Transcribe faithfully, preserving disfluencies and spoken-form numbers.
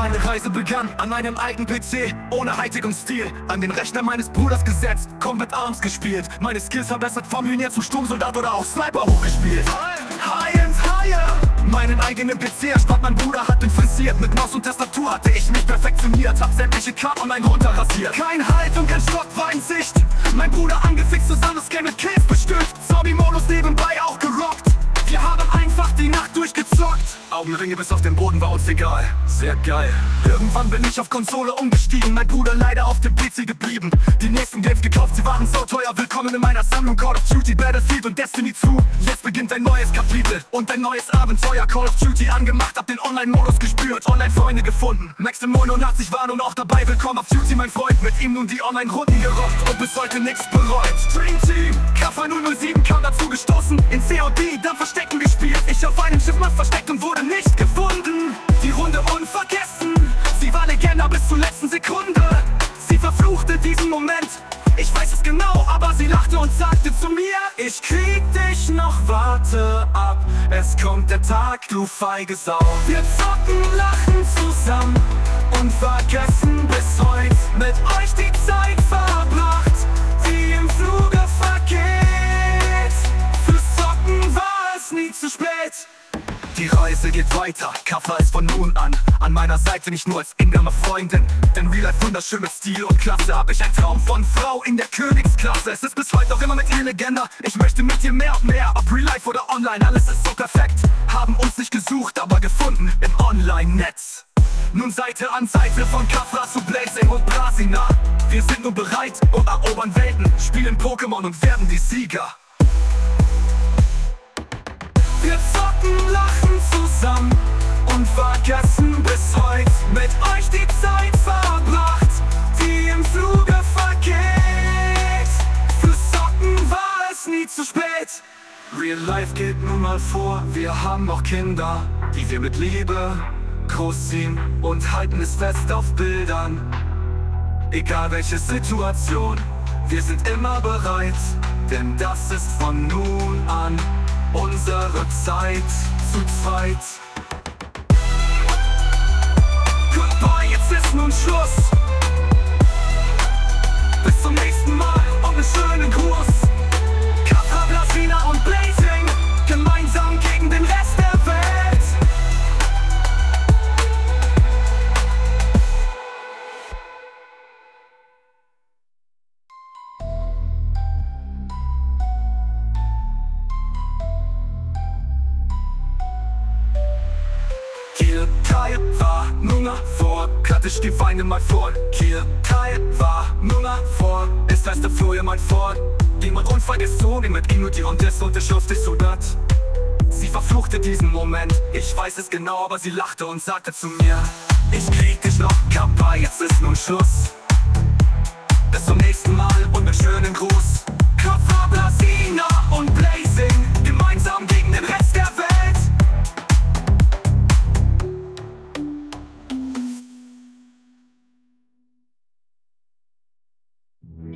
Meine Reise begann an einem alten P C, ohne Hightech und Stil. An den Rechner meines Bruders gesetzt, Combat Arms gespielt. Meine Skills verbessert, vom Hühner zum Sturmsoldat oder auch Sniper hochgespielt. High and higher! Meinen eigenen P C erspart, mein Bruder hat ihn frisiert. Mit Maus und Tastatur hatte ich mich perfektioniert. Hab sämtliche Karten online runterrasiert. Kein Halt und kein Stopp war in Sicht. Mein Bruder angefixt, zusammen Game mit Kills bestückt. Zombie-Modus nebenbei auch gerockt. Wir haben einfach die Nacht durchgezockt. Augenringe bis auf den Boden war uns egal. Sehr geil. Irgendwann bin ich auf Konsole umgestiegen. Mein Bruder leider auf dem P C geblieben. Die nächsten Games gekauft, sie waren so teuer. Willkommen in meiner Sammlung. Call of Duty, Battlefield und Destiny zwei. Jetzt beginnt ein neues Kapitel und ein neues Abenteuer. Call of Duty angemacht, hab den Online-Modus gespürt. Online-Freunde gefunden. Max neunundachtzig war nun auch dabei. Willkommen auf Duty, mein Freund. Mit ihm nun die Online-Runden gerockt und bis heute nichts bereut. Dream Team, K V null null sieben kam dazu gestoßen. In C O D dann Verstecken gespielt. Ich auf einem Schiff mal versteckt und wurde nicht gefunden. Die Runde unvergessen. Sie war Legende bis zur letzten Sekunde. Sie verfluchte diesen Moment. Ich weiß es genau, aber sie lachte und sagte zu mir: Ich krieg dich noch, warte ab. Es kommt der Tag, du feige Sau. Wir zocken, lachen zusammen und vergessen bis heute. Mit euch die Zeit verbracht, die im Fluge vergeht. Fürs Zocken war es nie zu spät. Die Reise geht weiter, Kaffer ist von nun an an meiner Seite, nicht nur als ingame Freundin. Denn Real Life wunderschön mit Stil und Klasse. Hab ich einen Traum von Frau in der Königsklasse. Es ist bis heute auch immer mit ihr Legende. Ich möchte mit dir mehr und mehr, ob Real Life oder online, alles ist so perfekt. Haben uns nicht gesucht, aber gefunden im Online-Netz. Nun Seite an Seite, von Kafra zu Blazing und Brasina. Wir sind nun bereit und erobern Welten, spielen Pokémon und werden die Sieger. Wir zocken, lachen zusammen und vergessen bis heute. Mit euch die Zeit verbracht, die im Fluge vergeht. Fürs Zocken war es nie zu spät. Real Life geht nun mal vor, wir haben noch Kinder, die wir mit Liebe großziehen und halten es fest auf Bildern. Egal welche Situation, wir sind immer bereit, denn das ist von nun an unsere Zeit zu zweit. Goodbye, jetzt ist nun Schluss. Bis zum nächsten Mal und einen schönen Gruß. Kafra, Blasina und Blazing, gemeinsam gegen den Rest der Welt. Kill Teil war Nummer vor, cut ich die Weine mal vor. Kill Teil war Nummer vor, ist heißt der Flur mein Fort. Niemand unvergisst so, mit ihm nur die und das und der Schrift ist so dat. Sie verfluchte diesen Moment, ich weiß es genau, aber sie lachte und sagte zu mir: Ich krieg dich noch, Kappa, jetzt ist nun Schluss. Bis zum nächsten Mal und mit schönen Gruß. Kafra, Blasina